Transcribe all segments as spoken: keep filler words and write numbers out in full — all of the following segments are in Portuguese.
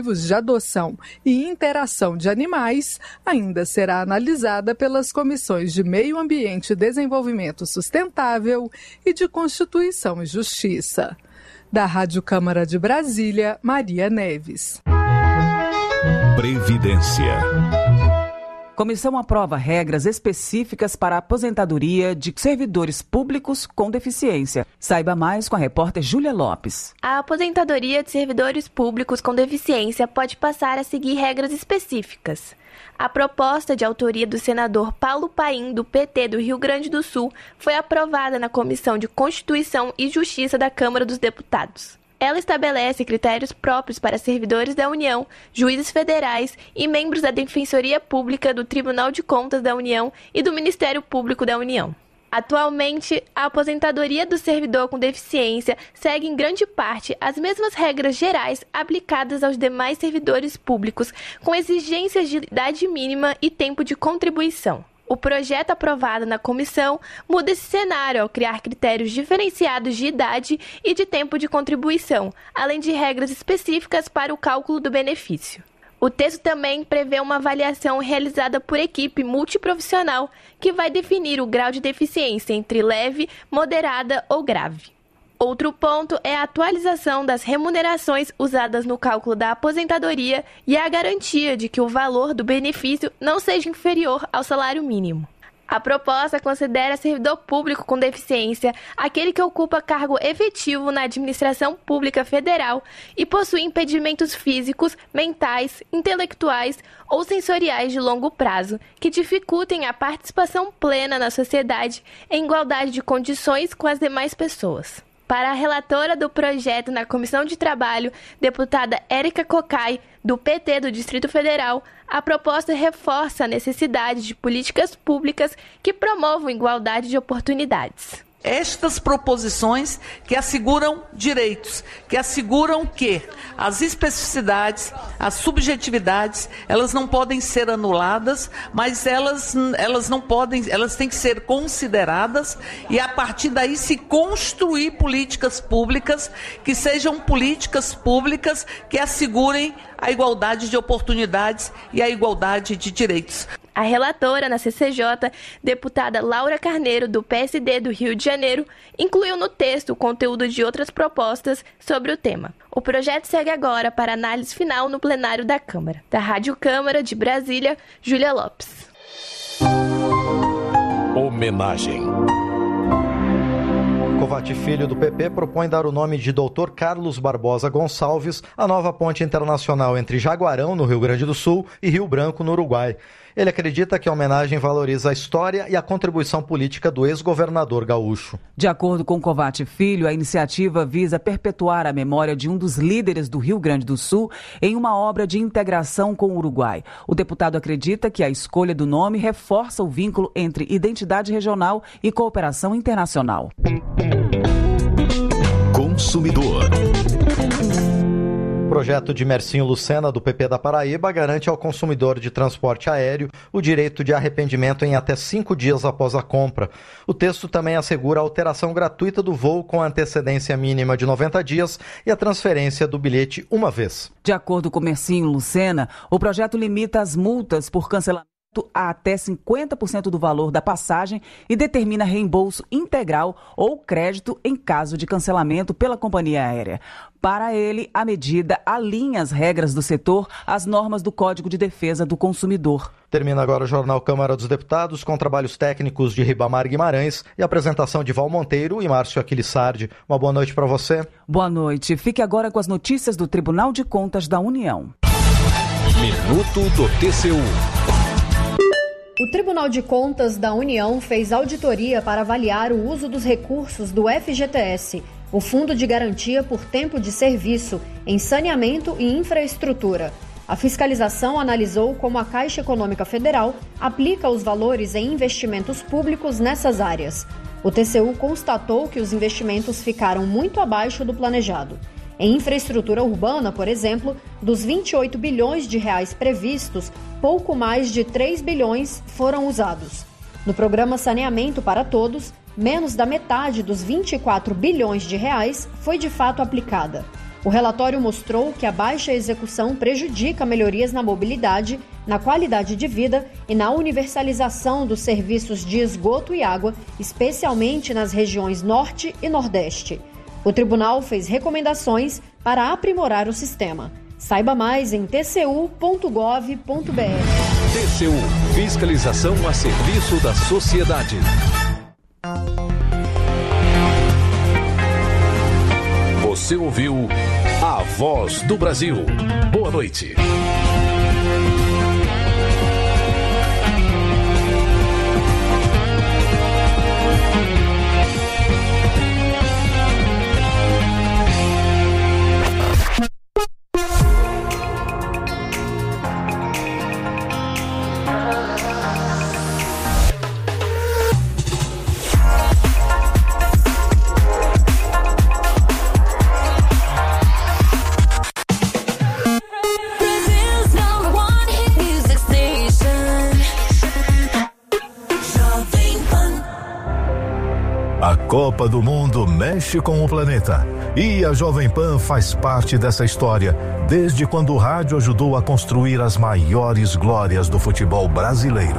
de adoção e interação de animais ainda será analisada pelas comissões de Meio Ambiente e Desenvolvimento Sustentável e de Constituição e Justiça. Da Rádio Câmara de Brasília, Maria Neves. Previdência. Comissão aprova regras específicas para a aposentadoria de servidores públicos com deficiência. Saiba mais com a repórter Júlia Lopes. A aposentadoria de servidores públicos com deficiência pode passar a seguir regras específicas. A proposta de autoria do senador Paulo Paim, do P T do Rio Grande do Sul, foi aprovada na Comissão de Constituição e Justiça da Câmara dos Deputados. Ela estabelece critérios próprios para servidores da União, juízes federais e membros da Defensoria Pública do Tribunal de Contas da União e do Ministério Público da União. Atualmente, a aposentadoria do servidor com deficiência segue em grande parte as mesmas regras gerais aplicadas aos demais servidores públicos, com exigências de idade mínima e tempo de contribuição. O projeto aprovado na comissão muda esse cenário ao criar critérios diferenciados de idade e de tempo de contribuição, além de regras específicas para o cálculo do benefício. O texto também prevê uma avaliação realizada por equipe multiprofissional que vai definir o grau de deficiência entre leve, moderada ou grave. Outro ponto é a atualização das remunerações usadas no cálculo da aposentadoria e a garantia de que o valor do benefício não seja inferior ao salário mínimo. A proposta considera servidor público com deficiência aquele que ocupa cargo efetivo na administração pública federal e possui impedimentos físicos, mentais, intelectuais ou sensoriais de longo prazo que dificultem a participação plena na sociedade em igualdade de condições com as demais pessoas. Para a relatora do projeto na Comissão de Trabalho, deputada Érica Cocai, do P T do Distrito Federal, a proposta reforça a necessidade de políticas públicas que promovam igualdade de oportunidades. Estas proposições que asseguram direitos, que asseguram que as especificidades, as subjetividades, elas não podem ser anuladas, mas elas, elas não podem, elas têm que ser consideradas e a partir daí se construir políticas públicas que sejam políticas públicas que assegurem a igualdade de oportunidades e a igualdade de direitos. A relatora na C C J, deputada Laura Carneiro, do P S D do Rio de Janeiro, incluiu no texto o conteúdo de outras propostas sobre o tema. O projeto segue agora para análise final no plenário da Câmara. Da Rádio Câmara de Brasília, Júlia Lopes. Homenagem. Covatti Filho, do P P, propõe dar o nome de doutor Carlos Barbosa Gonçalves à nova ponte internacional entre Jaguarão, no Rio Grande do Sul, e Rio Branco, no Uruguai. Ele acredita que a homenagem valoriza a história e a contribuição política do ex-governador gaúcho. De acordo com Covatti Filho, a iniciativa visa perpetuar a memória de um dos líderes do Rio Grande do Sul em uma obra de integração com o Uruguai. O deputado acredita que a escolha do nome reforça o vínculo entre identidade regional e cooperação internacional. Consumidor. O projeto de Mercinho Lucena, do P P da Paraíba, garante ao consumidor de transporte aéreo o direito de arrependimento em até cinco dias após a compra. O texto também assegura a alteração gratuita do voo com antecedência mínima de noventa dias e a transferência do bilhete uma vez. De acordo com Mercinho Lucena, o projeto limita as multas por cancelamento a até cinquenta por cento do valor da passagem e determina reembolso integral ou crédito em caso de cancelamento pela companhia aérea. Para ele, a medida alinha as regras do setor às normas do Código de Defesa do Consumidor. Termina agora o Jornal Câmara dos Deputados com trabalhos técnicos de Ribamar Guimarães e apresentação de Val Monteiro e Márcio Aquilissardi. Uma boa noite para você. Boa noite. Fique agora com as notícias do Tribunal de Contas da União. Minuto do T C U. O Tribunal de Contas da União fez auditoria para avaliar o uso dos recursos do F G T S, o Fundo de Garantia por Tempo de Serviço, em saneamento e infraestrutura. A fiscalização analisou como a Caixa Econômica Federal aplica os valores em investimentos públicos nessas áreas. O T C U constatou que os investimentos ficaram muito abaixo do planejado. Em infraestrutura urbana, por exemplo, dos vinte e oito bilhões de reais previstos, pouco mais de três bilhões foram usados. No programa Saneamento para Todos, menos da metade dos vinte e quatro bilhões de reais foi de fato aplicada. O relatório mostrou que a baixa execução prejudica melhorias na mobilidade, na qualidade de vida e na universalização dos serviços de esgoto e água, especialmente nas regiões Norte e Nordeste. O tribunal fez recomendações para aprimorar o sistema. Saiba mais em t c u ponto gov ponto b r. T C U – Fiscalização a serviço da sociedade. Você ouviu A Voz do Brasil. Boa noite. A Copa do Mundo mexe com o planeta e a Jovem Pan faz parte dessa história desde quando o rádio ajudou a construir as maiores glórias do futebol brasileiro.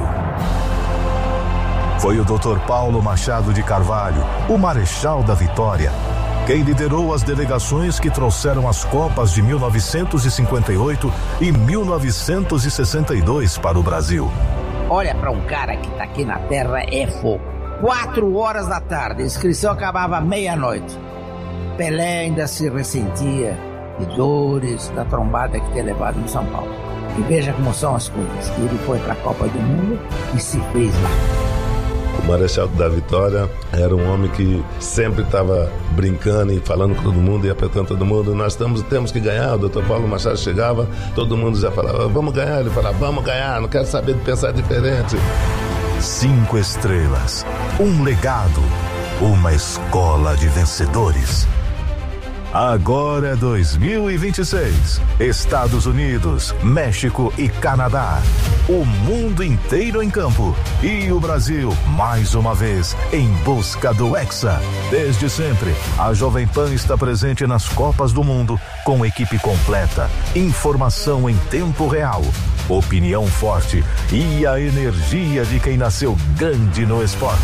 Foi o doutor Paulo Machado de Carvalho, o Marechal da Vitória, quem liderou as delegações que trouxeram as Copas de mil novecentos e cinquenta e oito e mil novecentos e sessenta e dois para o Brasil. Olha, para um cara que tá aqui na Terra é fogo. Quatro horas da tarde, a inscrição acabava meia-noite. Pelé ainda se ressentia de dores da trombada que tinha levado em São Paulo. E veja como são as coisas. Ele foi para a Copa do Mundo e se fez lá. O Marechal da Vitória era um homem que sempre estava brincando e falando com todo mundo e apertando todo mundo. Nós estamos, temos que ganhar. O doutor Paulo Machado chegava, todo mundo já falava, vamos ganhar. Ele falava, vamos ganhar, não quero saber de pensar diferente. Cinco estrelas, um legado, uma escola de vencedores. Agora é dois mil e vinte e seis. Estados Unidos, México e Canadá. O mundo inteiro em campo. E o Brasil, mais uma vez, em busca do Hexa. Desde sempre, a Jovem Pan está presente nas Copas do Mundo com equipe completa, informação em tempo real, opinião forte e a energia de quem nasceu grande no esporte.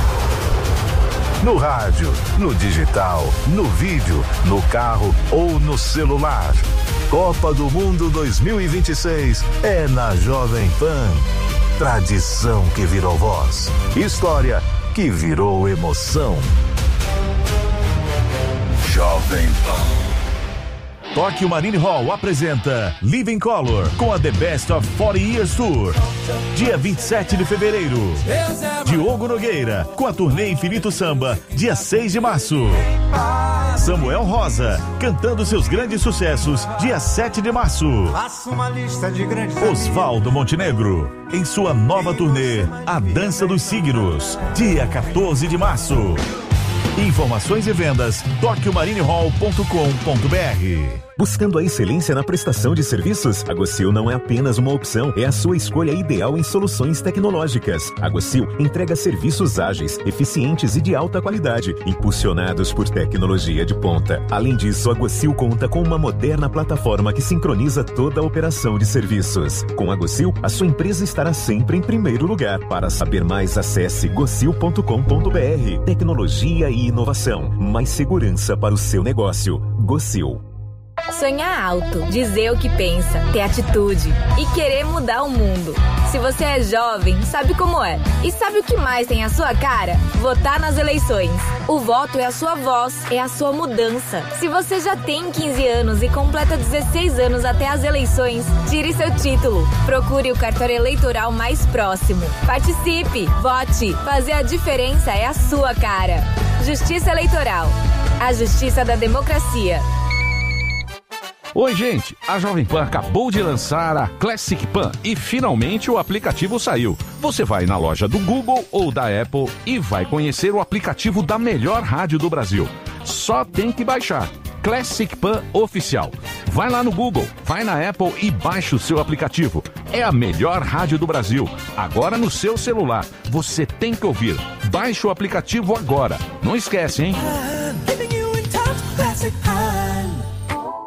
No rádio, no digital, no vídeo, no carro ou no celular. Copa do Mundo dois mil e vinte e seis é na Jovem Pan. Tradição que virou voz. História que virou emoção. Jovem Pan. Tóquio Marine Hall apresenta Living Color com a The Best of forty Years Tour. Dia vinte e sete de fevereiro. Diogo Nogueira com a turnê Infinito Samba, dia seis de março. Samuel Rosa cantando seus grandes sucessos, dia sete de março. Osvaldo Montenegro em sua nova turnê A Dança dos Signos, dia quatorze de março. Informações e vendas tóquio marine hall ponto com ponto b r. Buscando a excelência na prestação de serviços? A Gocil não é apenas uma opção, é a sua escolha ideal em soluções tecnológicas. A Gocil entrega serviços ágeis, eficientes e de alta qualidade, impulsionados por tecnologia de ponta. Além disso, a Gocil conta com uma moderna plataforma que sincroniza toda a operação de serviços. Com a Gocil, a sua empresa estará sempre em primeiro lugar. Para saber mais, acesse gocil ponto com ponto b r. Tecnologia e inovação, mais segurança para o seu negócio. Gocil. Sonhar alto, dizer o que pensa, ter atitude e querer mudar o mundo. Se você é jovem, sabe como é. E sabe o que mais tem a sua cara? Votar nas eleições. O voto é a sua voz, é a sua mudança. Se você já tem quinze anos e completa dezesseis anos até as eleições, tire seu título. Procure o cartório eleitoral mais próximo. Participe, vote. Fazer a diferença é a sua cara. Justiça Eleitoral. A justiça da democracia. Oi, gente! A Jovem Pan acabou de lançar a Classic Pan e finalmente o aplicativo saiu. Você vai na loja do Google ou da Apple e vai conhecer o aplicativo da melhor rádio do Brasil. Só tem que baixar. Classic Pan Oficial. Vai lá no Google, vai na Apple e baixa o seu aplicativo. É a melhor rádio do Brasil. Agora no seu celular. Você tem que ouvir. Baixe o aplicativo agora. Não esquece, hein?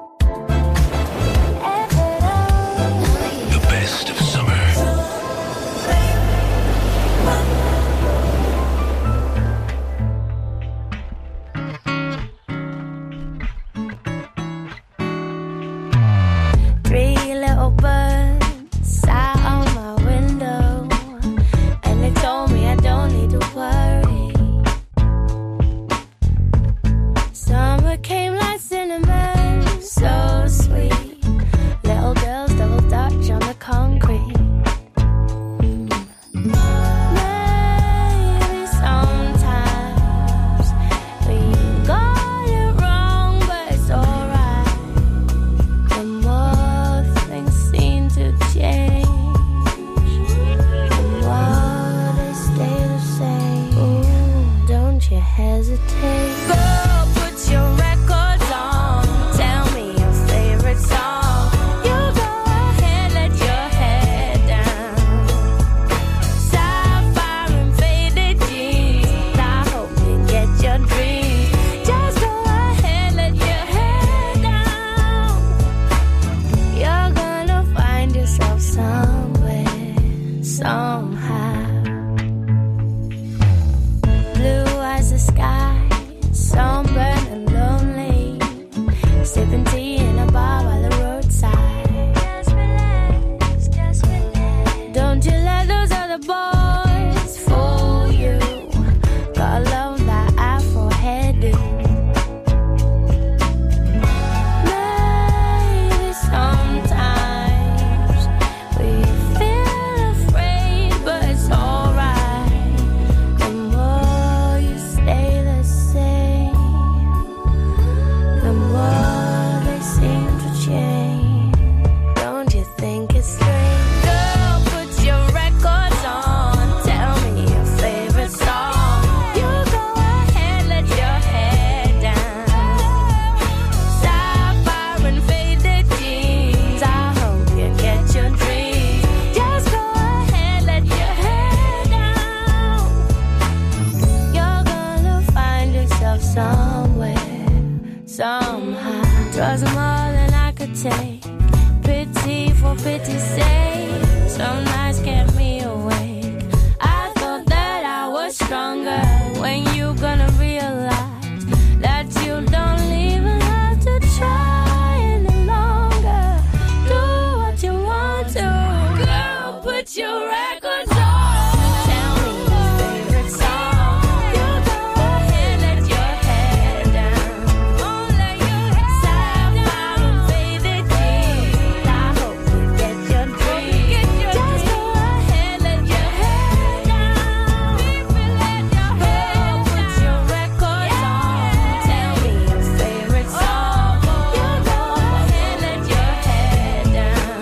for pity's sake. Some nights kept me awake. I thought that I was stronger. When you gonna realize that you don't even have to try any longer? Do what you want to. Girl, put your records on. Tell me your favorite song. You go ahead, let your head down. Won't let your head down. Sapphire and faded jeans. I hope you get your dreams. Just go ahead, let your head down. Girl, put your records on. Tell me your favorite song. You go ahead, let your head down.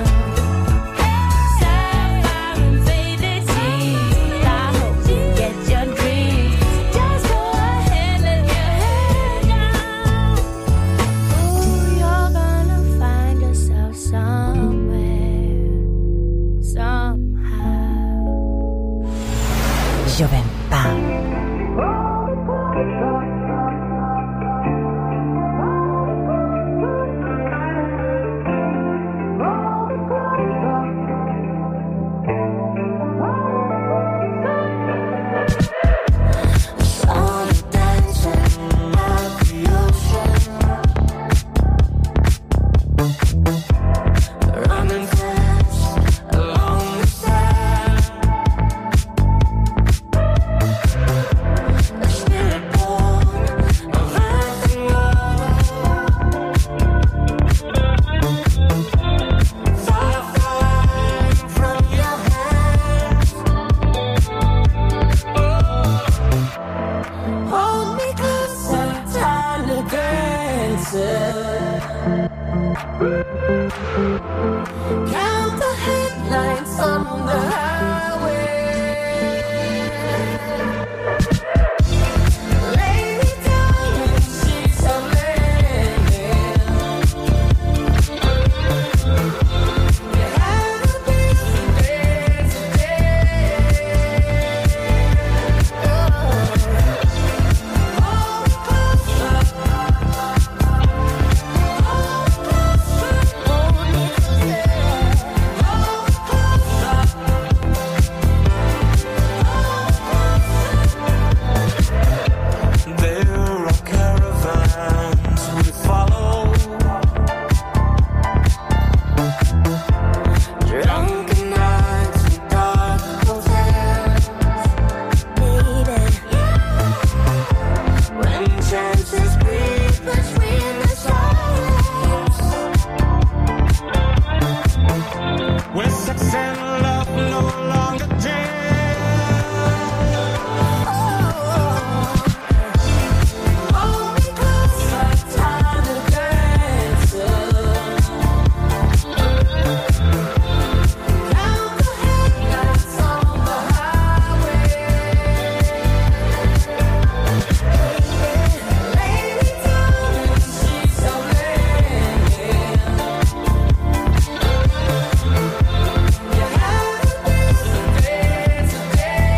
Sapphire and faded jeans. I hope you get your dreams. Just go ahead, let your head down. Ooh, you're gonna find yourself somewhere, somehow. Jovem Pan. Sun dancing at the ocean, running fast along the sand. A spirit born of earth and water, fire flying from your hands. Hold me closer, tiny dancer. Count the headlights on the highway. Lay me down in sheets of linen. You had a busy day today. Hold me closer. There are caravans we follow, drunken nights and dark hotels, baby. When chances breathe between the stars, when sex and love no longer jam. Hold me closer, tiny dancer. Count the headlights on the highway. Lay me down in sheets of linen. You had a busy day today.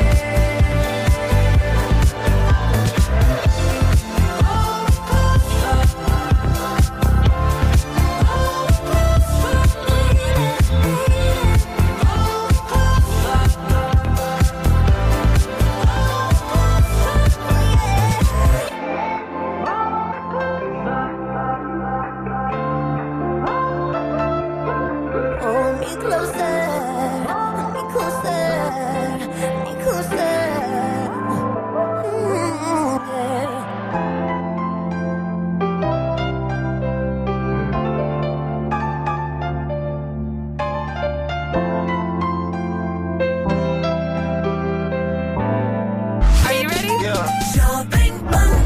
Hold me closer. Hold me closer, baby, baby. Hold me closer. Hold me closer, hold me closer, hold me closer. Mm, yeah. Are you ready? Yeah. Jumping bump.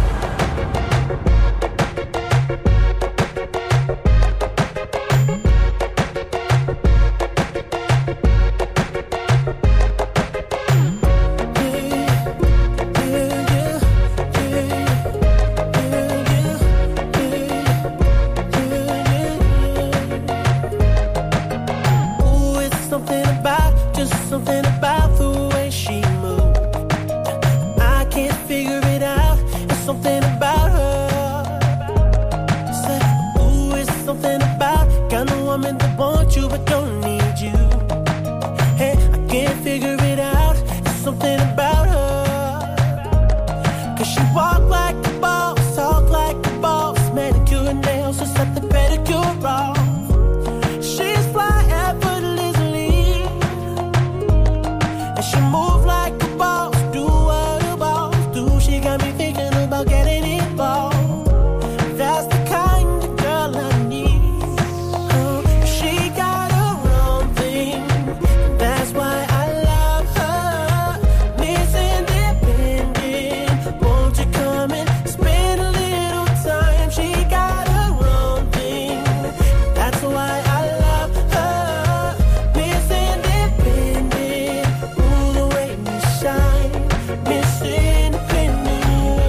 want you but don't need you. Hey, I can't figure it out. It's something about her. Cause she walk like a boss, talk like a boss. Manicure and nails, just set the pedicure off. She's fly effortlessly, and she move like a boss. Do what a boss do. She got me thinking about getting involved. That's the kind of girl I need. Oh, she got her own thing. That's why I love her. Miss Independent, won't you come and spend a little time? She got her own thing. That's why I love her. Miss Independent, ooh, the way you shine. Miss Independent,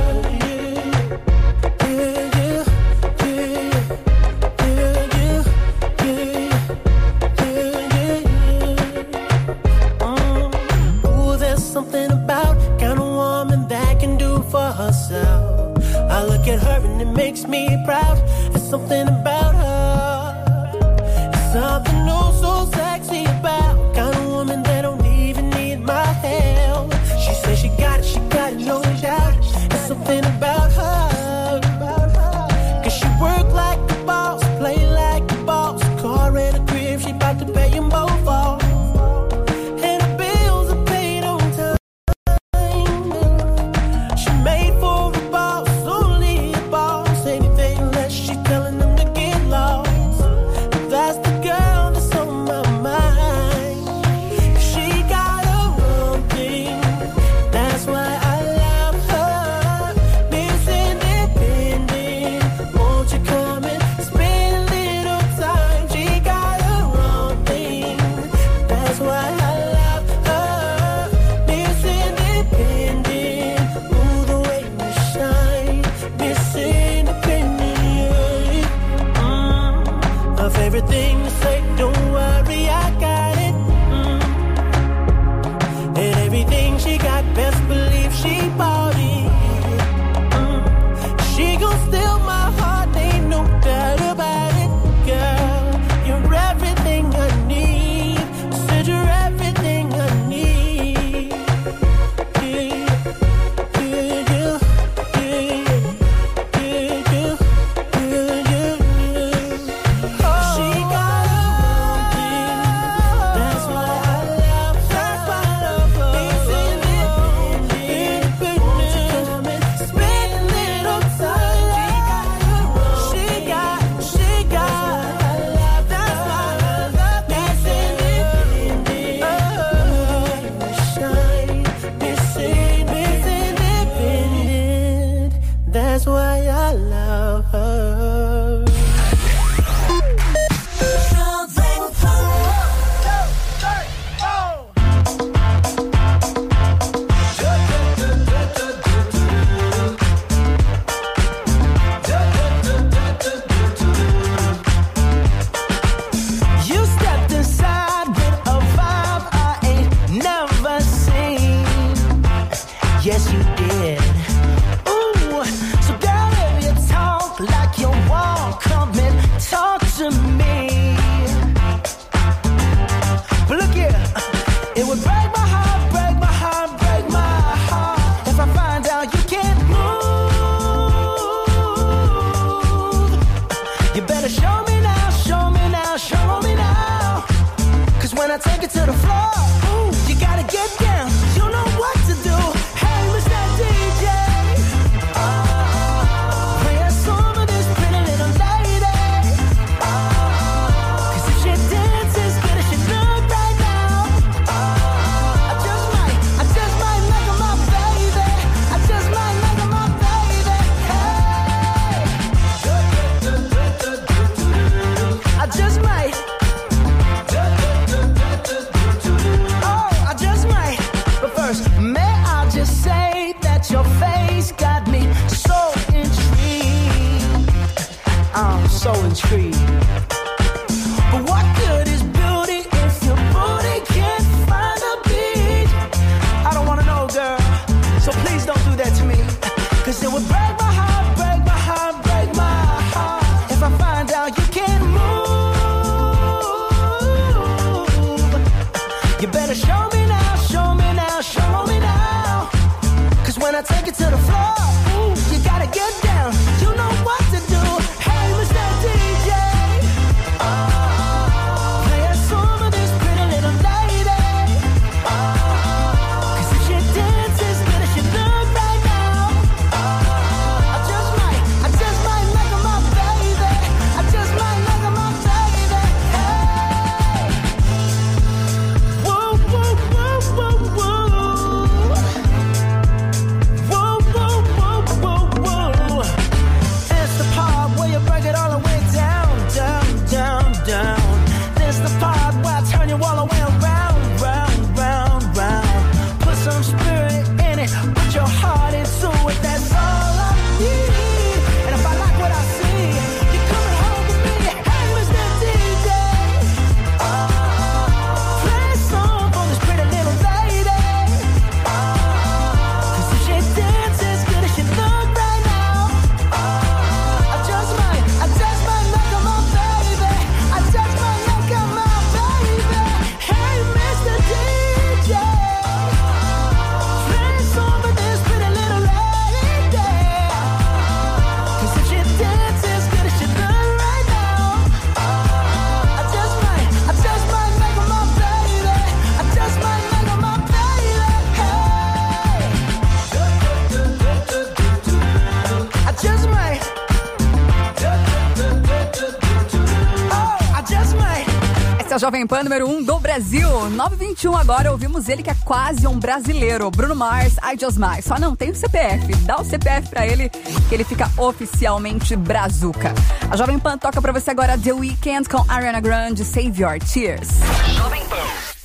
yeah, yeah, yeah, yeah, yeah, yeah, yeah, yeah. Mm. Ooh, there's something about kind of woman that can do for herself. I look at her and it makes me proud. There's something about her. There's something oh so sexy about kind of woman that don't even need my help. She says she got it, she got it, no doubt. There's something about her. Cause she work like a boss, play like a boss. Car and a crib, she bout to pay them both off. And the bills are paid on time. She made for a boss, only a boss. Anything less, she telling them to get lost. That's the girl that's on my mind. She got her own thing. That's why I love her. Miss Independent, won't you come and spend a little time? She got her own thing. That's why I love her. Miss Independent, ooh, the way you shine. Miss Independent, mm. Her favorite thing to say, don't worry, I got it. Mm. And everything she got, best believe she bought it. Mm. She gon' steal my heart, ain't no doubt about it, girl. You're everything I need. Said you're everything I need. Yeah, yeah, yeah, yeah, yeah, yeah, yeah, yeah. She got her own thing. That's why I love her. That's why I love her. Miss Independent, won't you come and spend a little time? She got, she got, that's why I love Miss Independent. Oh, shine, Miss Independent. That's why I love her. You stepped inside with a vibe I ain't never seen. Yes, you did. Ooh, so girl, if you talk like you want, come and talk to me. But look here, it would break my heart, break my heart, break my heart if I find out you can't move. You better show me now, show me now, show me now. Cause when I take it to the floor, ooh, you gotta get down. You know what to do. Hey, Mister D J, oh, play a song of this pretty little lady. Oh, cause if she dances good as she look right now, oh, I just might, I just might make her my baby. I just might make her my baby. Hey, I just might. Oh, I just might. But first, may I just You better show me now, show me now, show me now. Cause when I take it to the floor, ooh, you gotta get down. You know what to do. Hey, Mister D J. Oh, play a song for this pretty little lady. Oh, cause if she dances good as she look right now, oh, I just might, I just might make her my baby. I just might make her my baby. Hey. Whoa, whoa, whoa, whoa, whoa. Whoa, whoa, whoa, whoa, whoa. It's the part where you break it all the way down, down, down, down. This the part where I turn you all the way around, round, round, round. Put some spirit in it, put your heart into it. That's all I need. And if I like what I see, you're coming home with me. Hey, Mister D J. Oh, play a song for this pretty little lady. Oh, cause if she dances good as she look right now, oh, I just might, I just might make her my baby. I just might make her my baby. Hey, Mister D J. Play a song for this pretty little lady. Cause if she dances good as she look right now, oh, I just might, I just might make her my baby. I just might make her my baby. Hey. I just might. Oh, I just might. Essa é a Jovem Pan número um do Brasil. nove e vinte e um agora, ouvimos ele que é quase um brasileiro. Bruno Mars, I Just Might. Só não tem o C P F. Dá o C P F pra ele que ele fica oficialmente brazuca. A Jovem Pan toca pra você agora The Weeknd com Ariana Grande, Save Your Tears. Jovem Pan.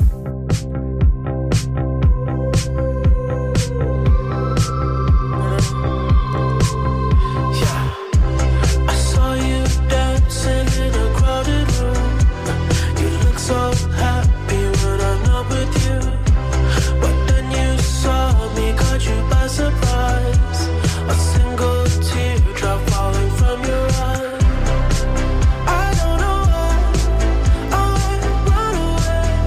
I saw you dancing in a crowded room. You look so happy when I'm not with you. But then you saw me, caught you by surprise. A single teardrop falling from your eye. I don't know why I run away.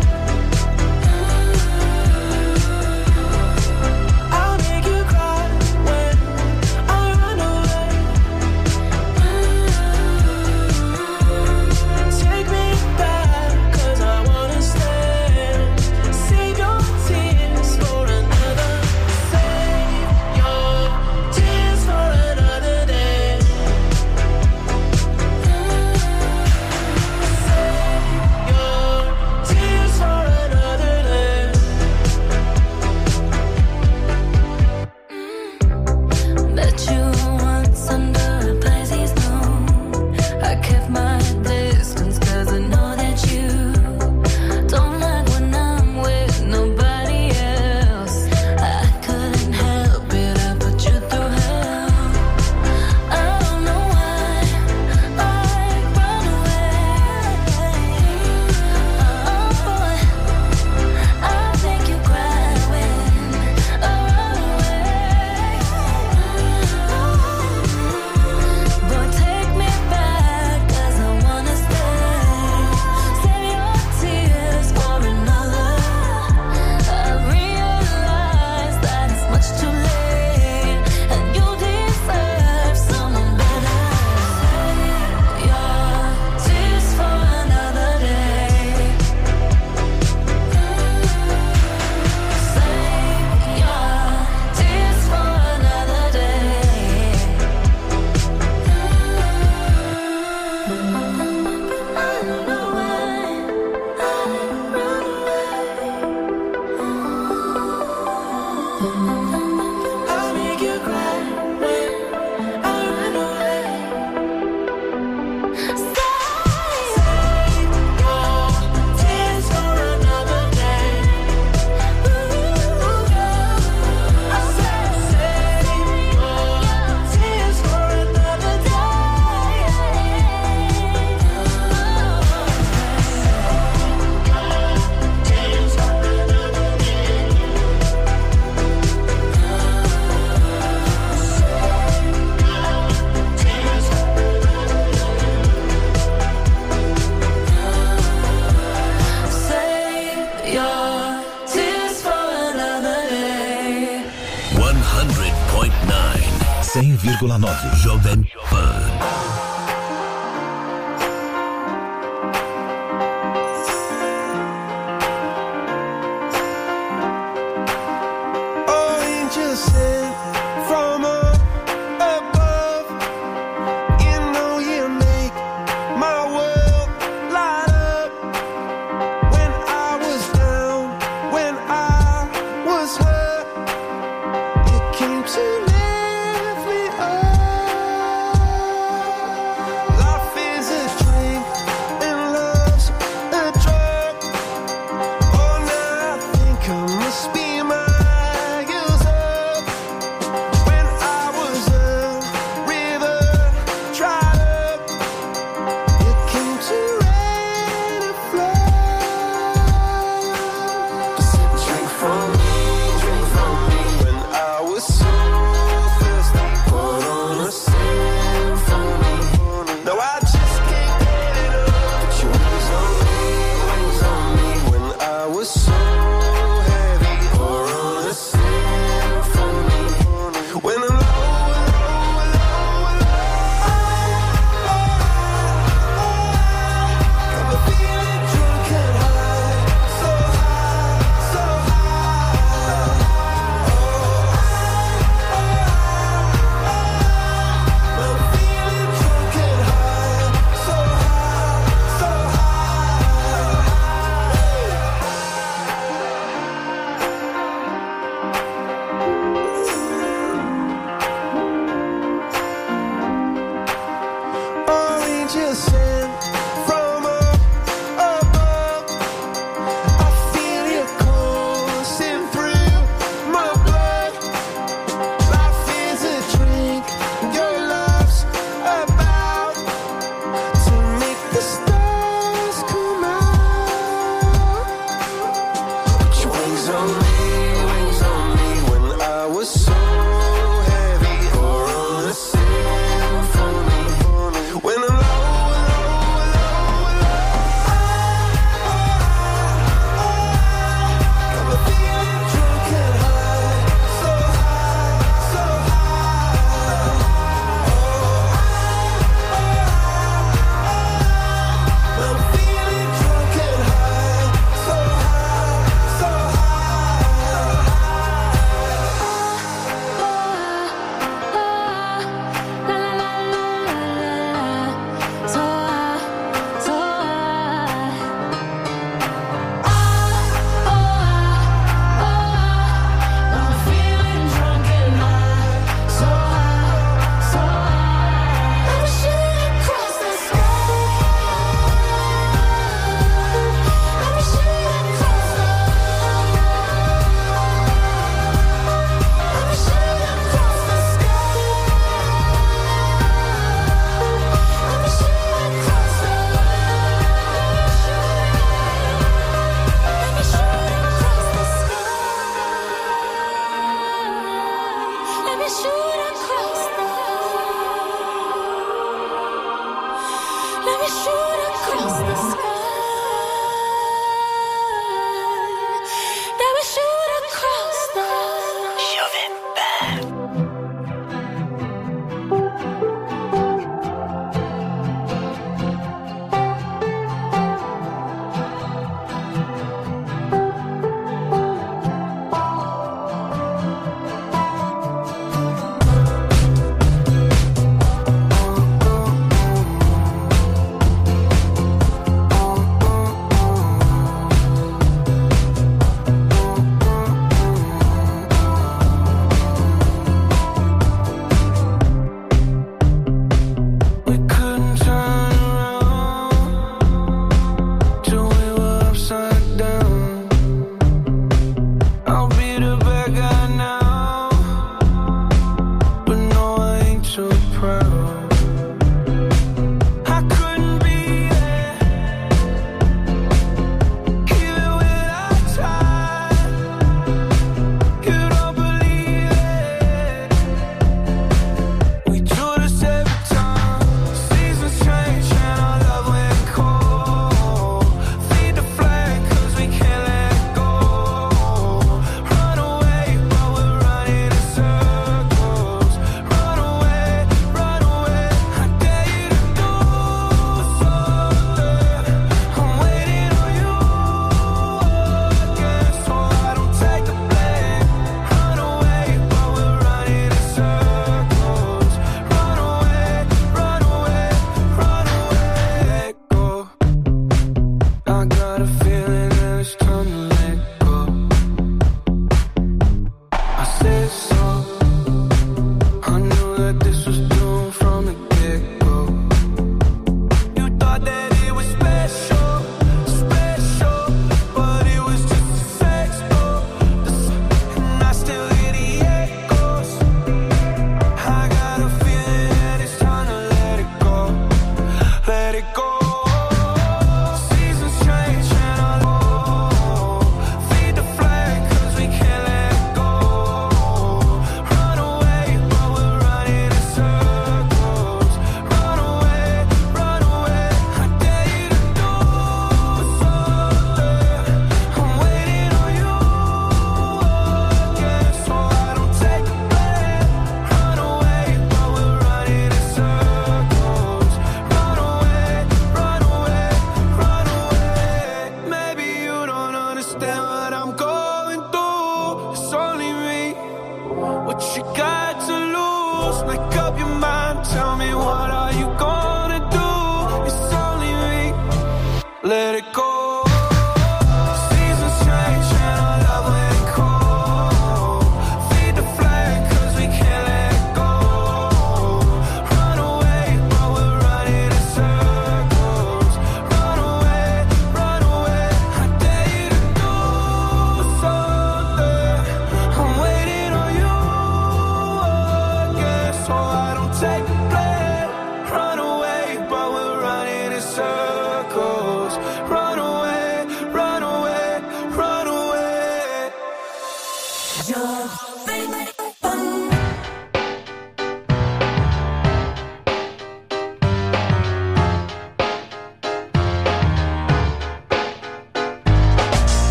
cem vírgula nove Jovem Pan.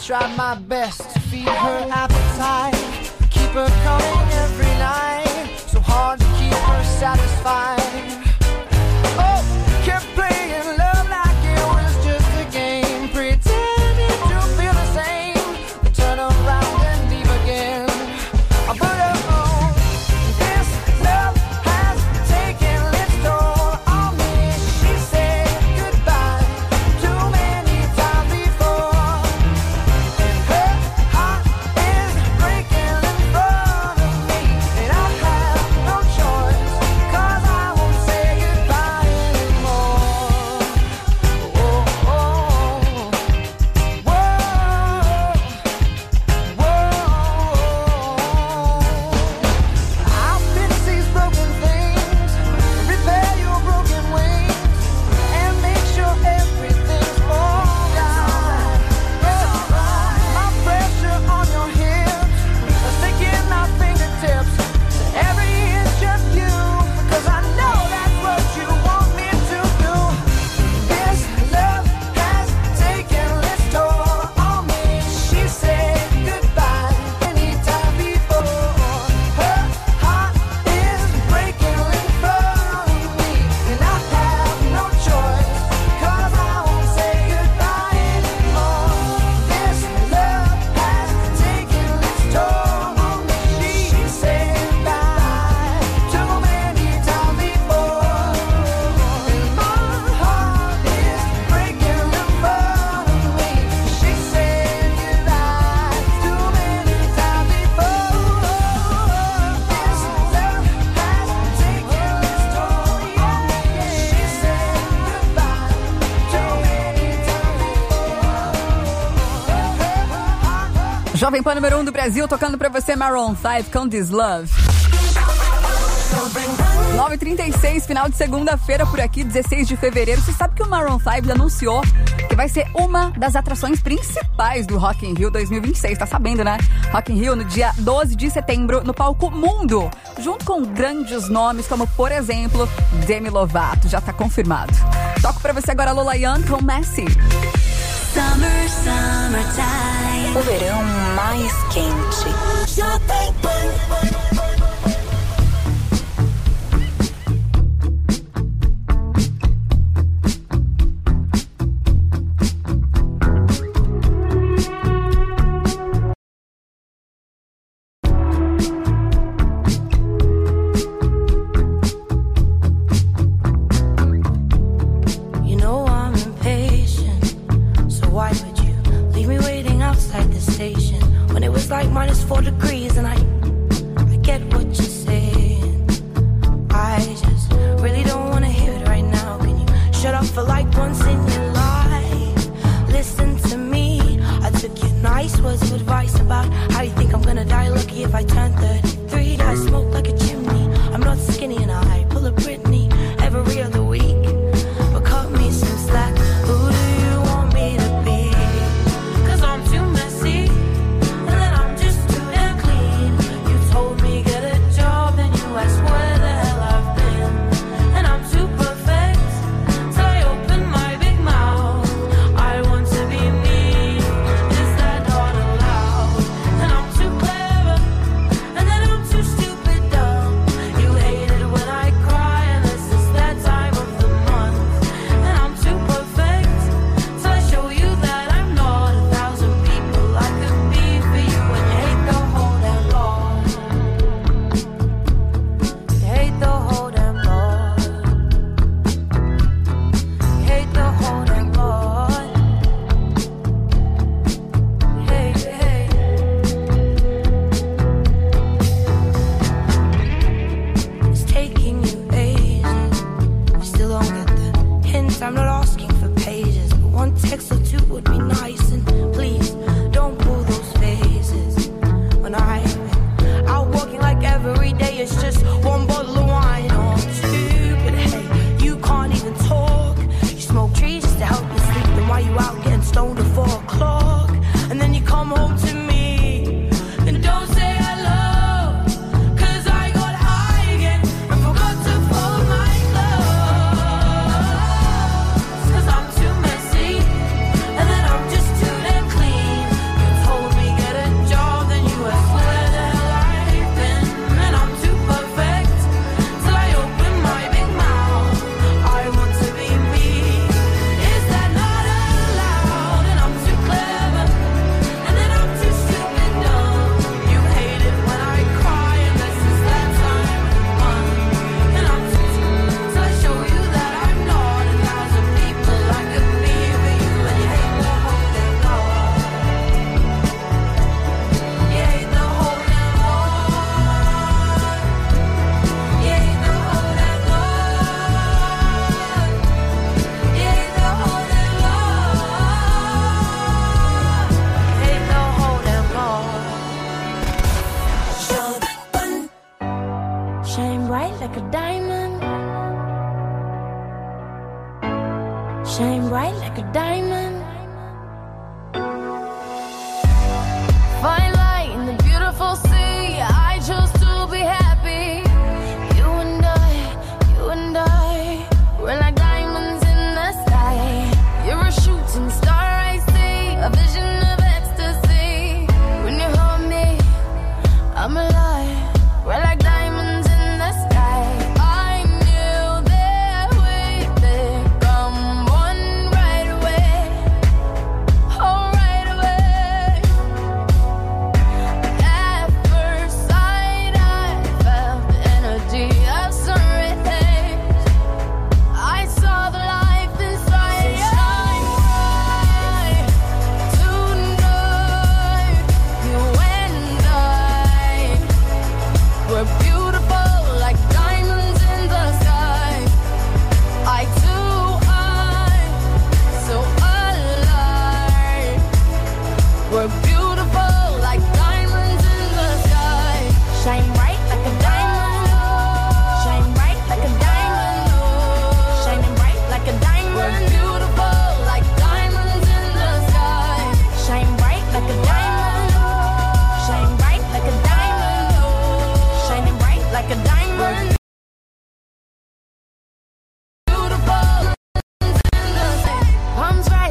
try my best to feed her appetite, keep her coming every night, so hard to keep her satisfied. Oh, kept playing love like it was just a game, pretending to feel the same, but turn around and leave again. But oh, this love has taken its toll on me. She said goodbye too many times before, and her heart is breaking in front of me, and I have no choice, 'cause I won't say goodbye anymore. Oh, oh, oh. Whoa, whoa. I'll fix these broken things, repair your broken wings, and make sure everything's alright. My pressure on your hips, sticking my fingertips to every inch of you, 'cause I know that's what you want me to do. This love has taken its toll on me. She said goodbye anytime before. Her heart is breaking in front of me, and I have no choice, 'cause I won't say goodbye anymore. This love has taken its toll on me. She said goodbye too many times before, and my heart is breaking in front of me. She said goodbye too many times before. This love has taken its toll on me. She said goodbye too many times. Jovem Pan número um do Brasil, tocando pra você Maroon cinco com This Love. nove e trinta e seis, final de segunda-feira por aqui, dezesseis de fevereiro. Você sabe que o Maroon cinco anunciou que vai ser uma das atrações principais do Rock in Rio dois mil e vinte e seis, tá sabendo, né? Rock in Rio no dia doze de setembro, no palco Mundo, junto com grandes nomes como, por exemplo, Demi Lovato, já tá confirmado. Toco pra você agora Lola Young com Messi. Summer, summertime. O verão mais quente. Jovem Pan. You know I'm impatient, so why would you leave me waiting outside the station when it was like minus four degrees and I, I get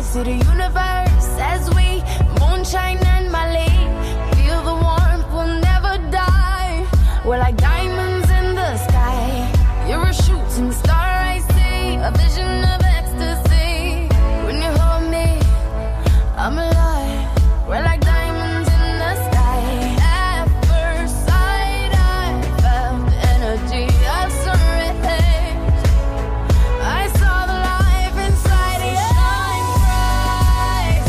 to the universe as we moonshine and Malay. Feel the warmth, we'll never die. We're like diamonds in the sky. You're a shooting star, I see. A vision of ecstasy. When you hold me, I'm alive. We're like diamonds in the sky. At first sight, I felt energy of surrender. I saw the life inside you. Shine bright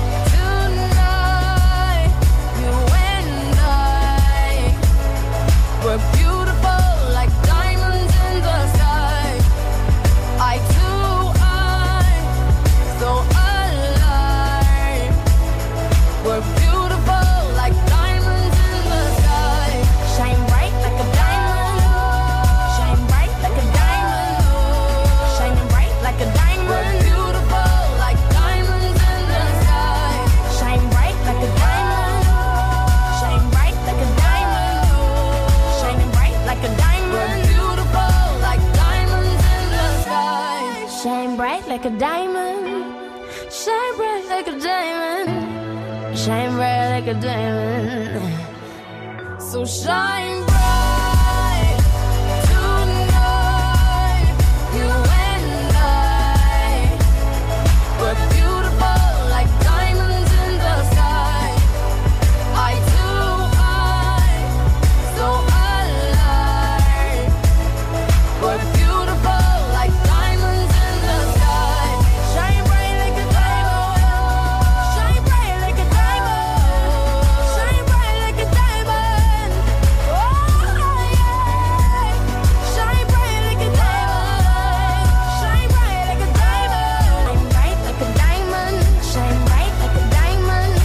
tonight. You and I, we're beautiful like diamonds in the sky. I too, I so alive. We're beautiful like diamonds in the sky. Shine bright like a diamond. Shine bright like a diamond. Shining bright like a diamond. We're beautiful like diamonds in the sky. Shine bright like a diamond. Shine bright like a diamond. Shining bright like a diamond. We're beautiful like diamonds in the sky. Shine bright like a diamond. Shine bright like a diamond. Shine bright like a diamond. So shine bright tonight. You and I, we're beautiful like diamonds in the sky. I too, I so alive. We're beautiful like diamonds in the sky. Shine bright like a diamond. Shine bright like a diamond. Shine bright like a diamond. Oh yeah. Shine bright like a diamond. Shine bright like a diamond. Shine bright like a diamond. Shine bright like a diamond.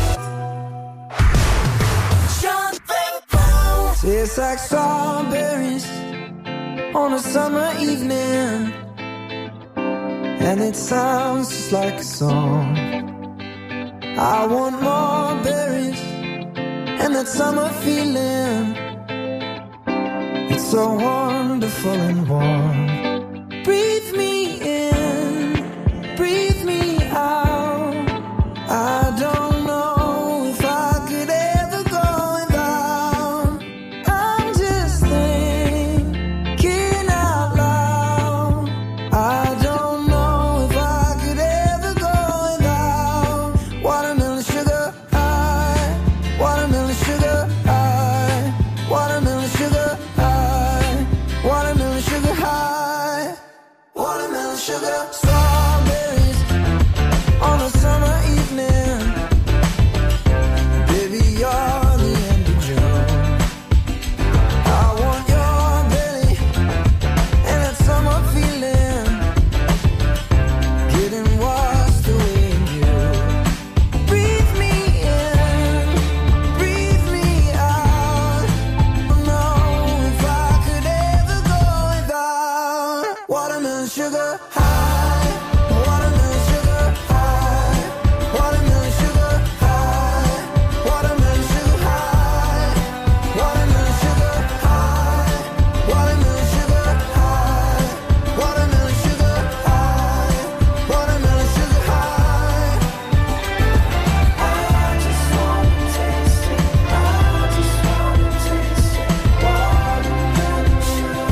Tastes like strawberries on a summer evening, and it sounds just like a song. I want more berries and that summer feeling. It's so wonderful and warm. Breathe me in, breathe me out. I don't know if I could ever go without. I'm just thinking out loud. I don't know if I could ever go without watermelon sugar high, watermelon sugar high, watermelon sugar high, watermelon sugar high, watermelon sugar. Strawberries on a summer evening. Baby, you're the end of June. I want your belly and that summer feeling. Getting washed away in you. Breathe me in, breathe me out. Don't know if I could ever go without watermelon sugar high, watermelon sugar high, watermelon sugar high, watermelon sugar high, watermelon sugar high, watermelon sugar high, watermelon sugar high, watermelon sugar high. I just wanna taste it. I just wanna taste it. Watermelon sugar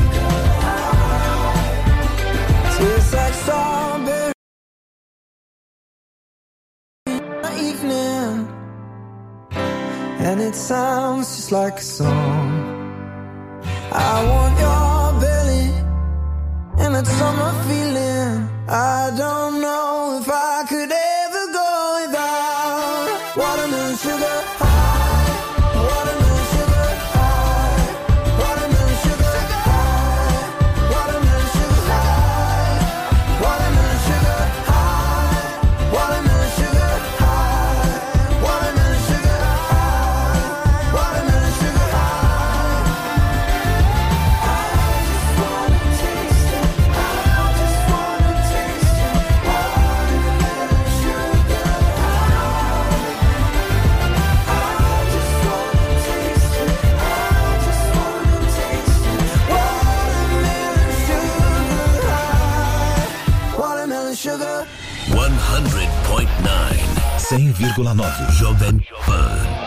high. Tastes like strawberry evening, and it sounds just like a song. I want your belly and that summer feeling. I don't know if I could ever go without watermelon sugar high, watermelon sugar high, watermelon sugar high, watermelon sugar high, watermelon sugar high, watermelon sugar high, watermelon sugar high, watermelon sugar high. I just wanna taste it. I just wanna taste it. Watermelon sugar high. cem vírgula nove Jovem Pan.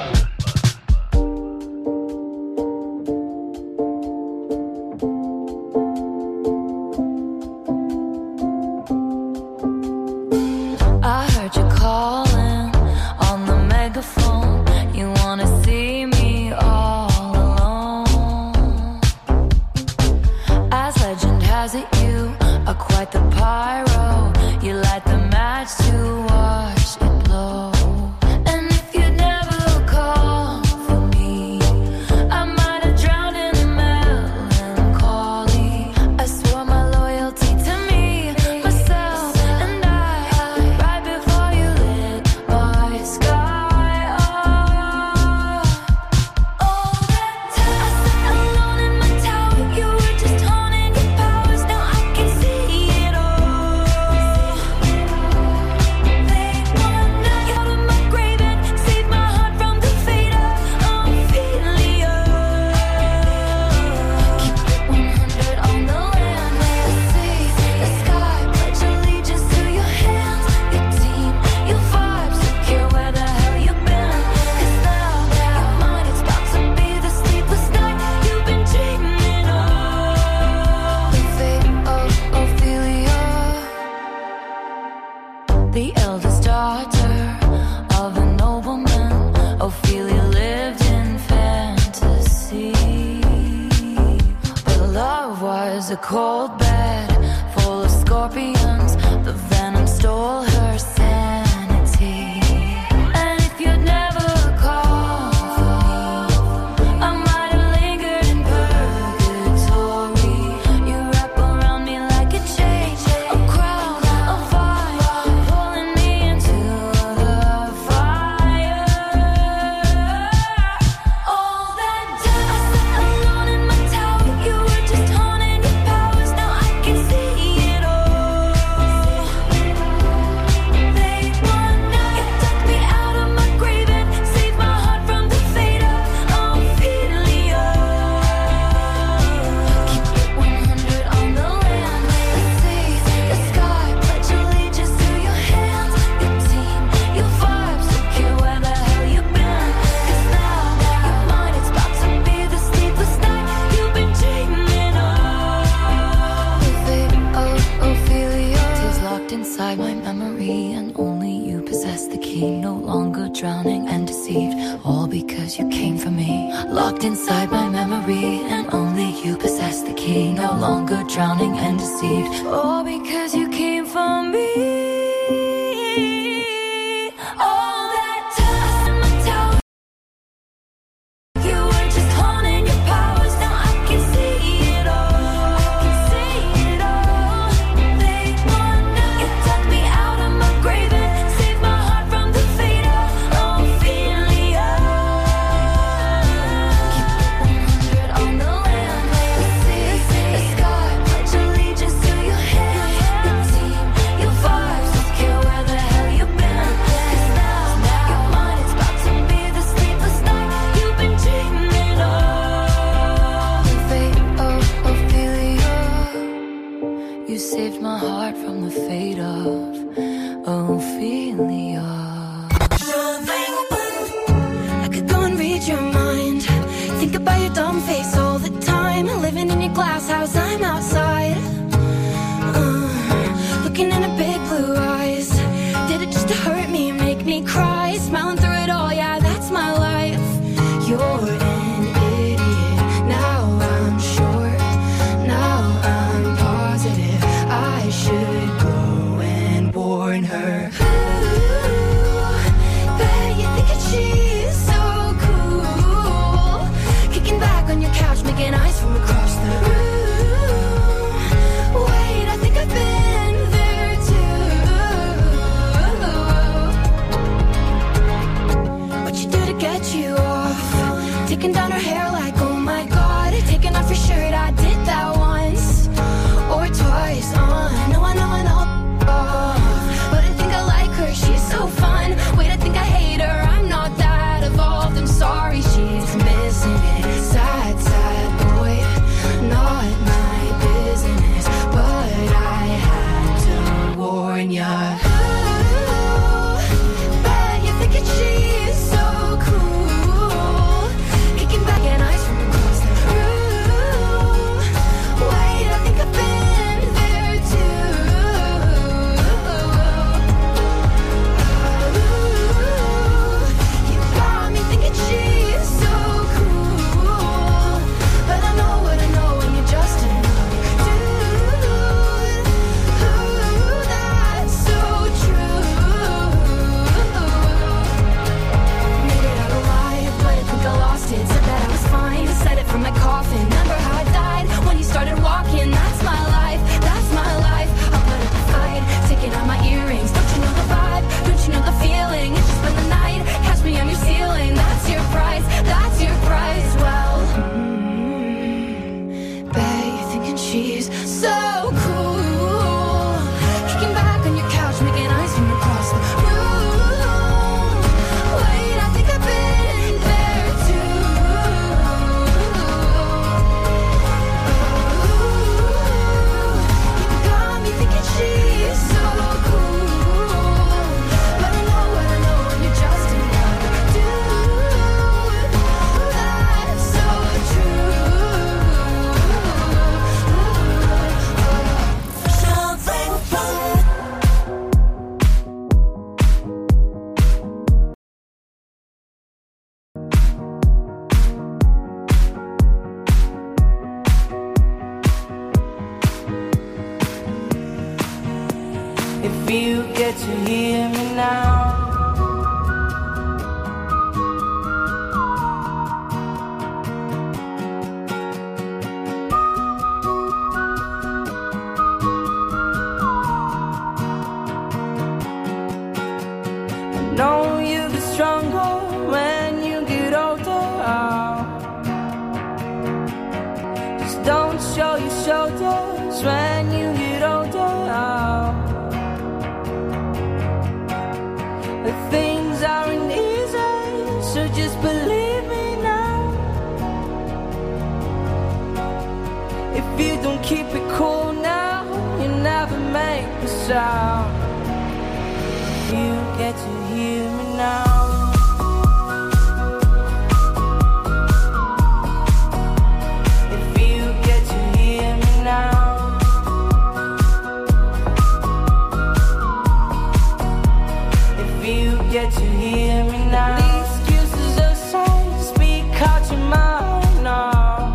Fire get to hear me now. I know you get stronger when you get older. Just don't show your shoulders when you get older. The things aren't easy, so just believe me now. If you don't keep it cool now, you never make a sound. You get to hear me now. If you get to hear me now. If you get to hear me now. The excuses are so speak out your mind now.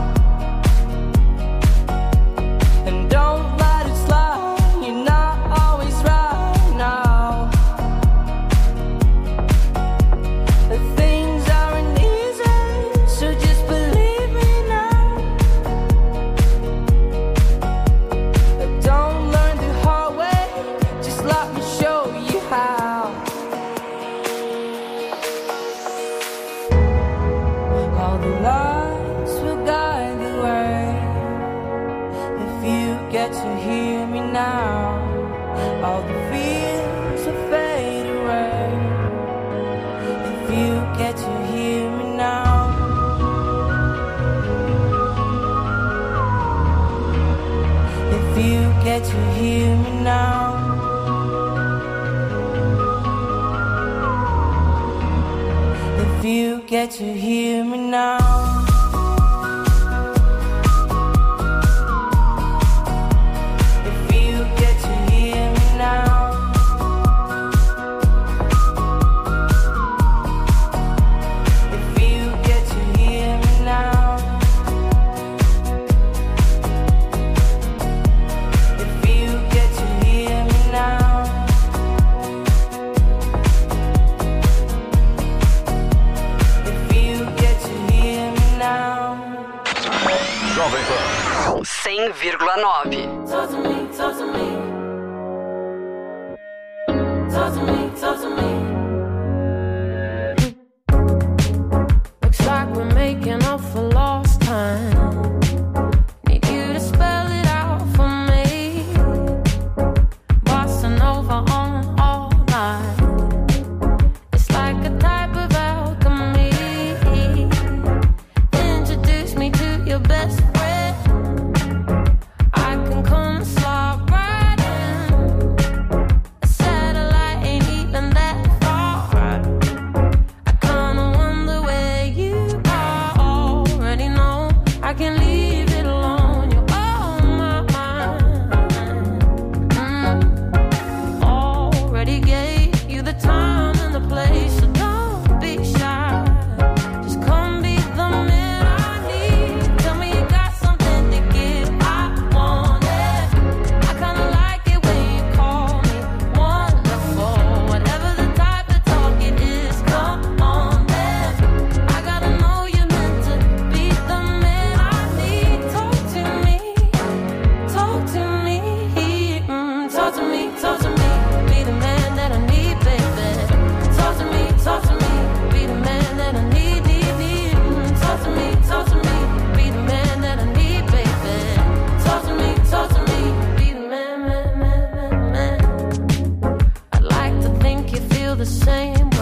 And don't let it slide, you're not always right now. The things aren't easy, so just believe me now. Don't learn the hard way, just let me show you how. All the lights will guide the way. If you get to hear me now, all the fears will fade away. If you get to hear me now. If you get to hear me now. If you get to hear me now. If you get to hear me now. If you get to hear me now. If you get to hear me now. If you get to hear me now. Jovem Pan cem vírgula nove. Talk to me, talk to me. Talk to me, talk to me. Looks like we're making up for lost time. Need you to spell it out for me. Bossa Nova on all night. It's like a type of alchemy. Introduce me to your best friend. I can come slide right in. A satellite ain't even that far. I kinda wonder where you are. Already know I can leave it alone. You're on my mind. Mm. Already gave you the time and the place, so don't be shy. Just come be the man I need. Tell me you got something to give. I want it. I kinda like it when you call me wonderful. Whatever the type of talk it is, come on then. I gotta know you're meant to be the man I need. Talk to me, talk to me, mm, talk to me, talk to me. Be the man that I need, baby. Talk to me, talk to me. Be the man that I need, need, need. Mm, talk to me, talk to me. Be the man that I need, baby. Talk to me, talk to me. Be the man, man, man, man, man. I'd like to think you feel the same